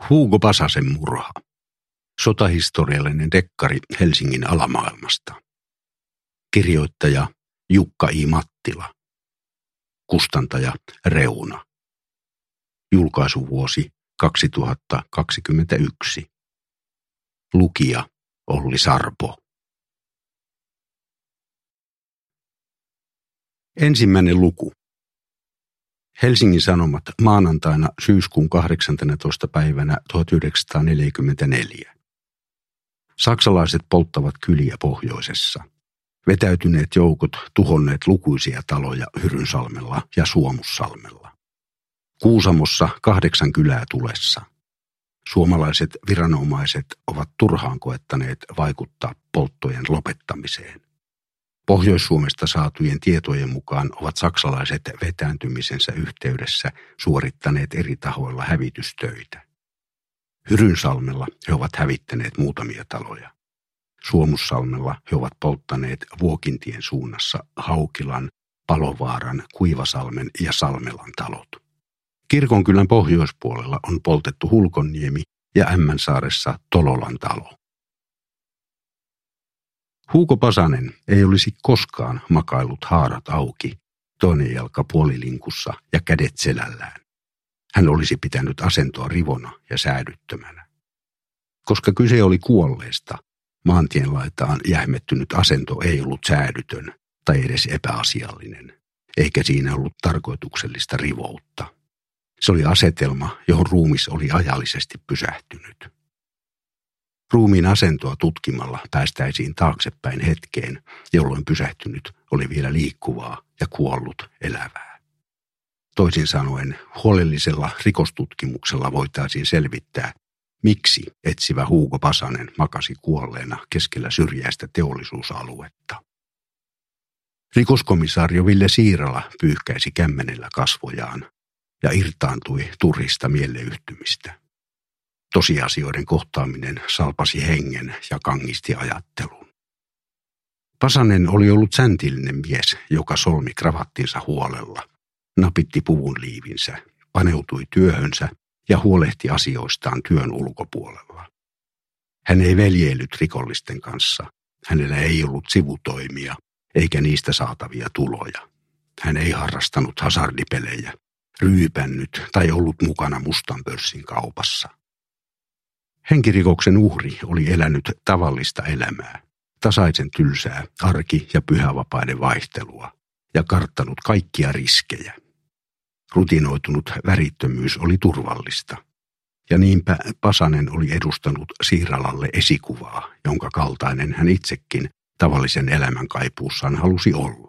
Hugo Pasasen murha. Sotahistoriallinen dekkari Helsingin alamaailmasta. Kirjoittaja Jukka I. Mattila. Kustantaja Reuna. Julkaisuvuosi 2021. Lukija Olli Sarpo. Ensimmäinen luku. Helsingin Sanomat maanantaina syyskuun 18. päivänä 1944. Saksalaiset polttavat kyliä pohjoisessa. Vetäytyneet joukot tuhonneet lukuisia taloja Hyrynsalmella ja Suomussalmella. Kuusamossa 8 kylää tulessa. Suomalaiset viranomaiset ovat turhaan koettaneet vaikuttaa polttojen lopettamiseen. Pohjois-Suomesta saatujen tietojen mukaan ovat saksalaiset vetääntymisensä yhteydessä suorittaneet eri tahoilla hävitystöitä. Hyrynsalmella he ovat hävittäneet muutamia taloja. Suomussalmella he ovat polttaneet Vuokintien suunnassa Haukilan, Palovaaran, Kuivasalmen ja Salmelan talot. Kirkonkylän pohjoispuolella on poltettu Hulkonniemi ja Ämmänsaaressa Tololan talo. Hugo Pasanen ei olisi koskaan makaillut haarat auki, toinen jalka puolilinkussa ja kädet selällään. Hän olisi pitänyt asentoa rivona ja säädyttömänä. Koska kyse oli kuolleesta, maantien laitaan jähmettynyt asento ei ollut säädytön tai edes epäasiallinen, eikä siinä ollut tarkoituksellista rivoutta. Se oli asetelma, johon ruumis oli ajallisesti pysähtynyt. Ruumiin asentoa tutkimalla päästäisiin taaksepäin hetkeen, jolloin pysähtynyt oli vielä liikkuvaa ja kuollut elävää. Toisin sanoen, huolellisella rikostutkimuksella voitaisiin selvittää, miksi etsivä Hugo Pasanen makasi kuolleena keskellä syrjäistä teollisuusaluetta. Rikoskomissaario Ville Siirala pyyhkäisi kämmenellä kasvojaan ja irtaantui turhista mieleyhtymistä. Tosiasioiden kohtaaminen salpasi hengen ja kangisti ajattelun. Pasanen oli ollut säntillinen mies, joka solmi kravattinsa huolella, napitti puvun liivinsä, paneutui työhönsä ja huolehti asioistaan työn ulkopuolella. Hän ei veljeillyt rikollisten kanssa. Hänellä ei ollut sivutoimia eikä niistä saatavia tuloja. Hän ei harrastanut hasardipelejä, ryypännyt tai ollut mukana mustan pörssin kaupassa. Henkirikoksen uhri oli elänyt tavallista elämää, tasaisen tylsää arki- ja pyhävapaiden vaihtelua ja karttanut kaikkia riskejä. Rutinoitunut värittömyys oli turvallista, ja niinpä Pasanen oli edustanut Siiralalle esikuvaa, jonka kaltainen hän itsekin tavallisen elämän kaipuussaan halusi olla.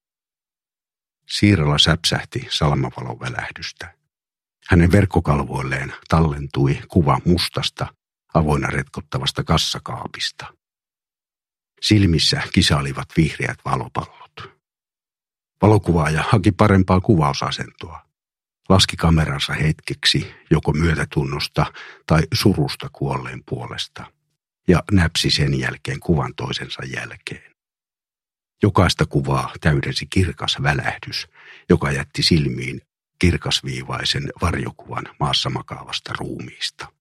Siirala säpsähti salmavalon välähdystä. Hänen verkkokalvoilleen tallentui kuva mustasta, avoinna retkottavasta kassakaapista. Silmissä kisailivat vihreät valopallot. Valokuvaaja haki parempaa kuvausasentoa. Laski kameransa hetkeksi joko myötätunnosta tai surusta kuolleen puolesta ja näpsi sen jälkeen kuvan toisensa jälkeen. Jokaista kuvaa täydensi kirkas välähdys, joka jätti silmiin kirkasviivaisen varjokuvan maassa makaavasta ruumiista.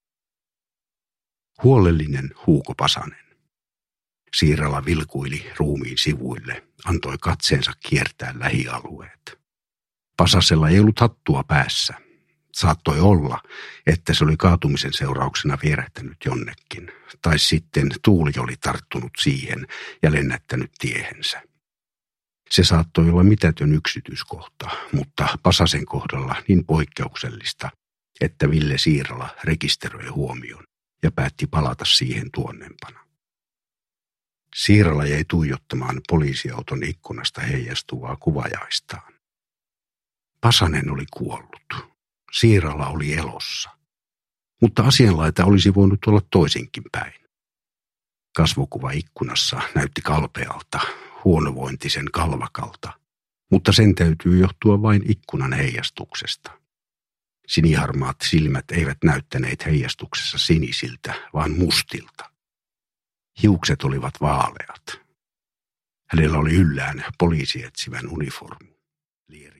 Huolellinen Hugo Pasanen. Siirala vilkuili ruumiin sivuille, antoi katseensa kiertää lähialueet. Pasasella ei ollut hattua päässä. Saattoi olla, että se oli kaatumisen seurauksena vierähtänyt jonnekin, tai sitten tuuli oli tarttunut siihen ja lennättänyt tiehensä. Se saattoi olla mitätön yksityiskohta, mutta Pasasen kohdalla niin poikkeuksellista, että Ville Siirala rekisteröi huomion ja päätti palata siihen tuonnempana. Siirala jäi tuijottamaan poliisiauton ikkunasta heijastuvaa kuvajaistaan. Pasanen oli kuollut. Siirala oli elossa. Mutta asianlaita olisi voinut olla toisinkin päin. Kasvokuva ikkunassa näytti kalpealta, huonovointisen kalvakalta, mutta sen täytyy johtua vain ikkunan heijastuksesta. Siniharmaat silmät eivät näyttäneet heijastuksessa sinisiltä, vaan mustilta. Hiukset olivat vaaleat. Hänellä oli yllään poliisietsivän uniformu.